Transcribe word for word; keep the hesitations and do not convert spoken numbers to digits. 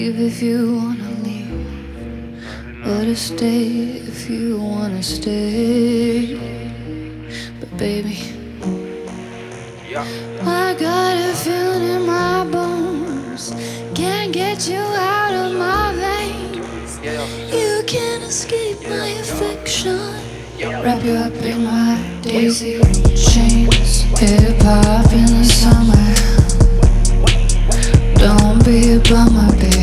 Leave if you wanna leave, better stay if you wanna stay. But baby, I got a feeling in my bones, can't get you out of my veins. You can't escape my affection. Wrap you up in my daisy chains. Hip hop in the summer. Don't be a bummer, baby.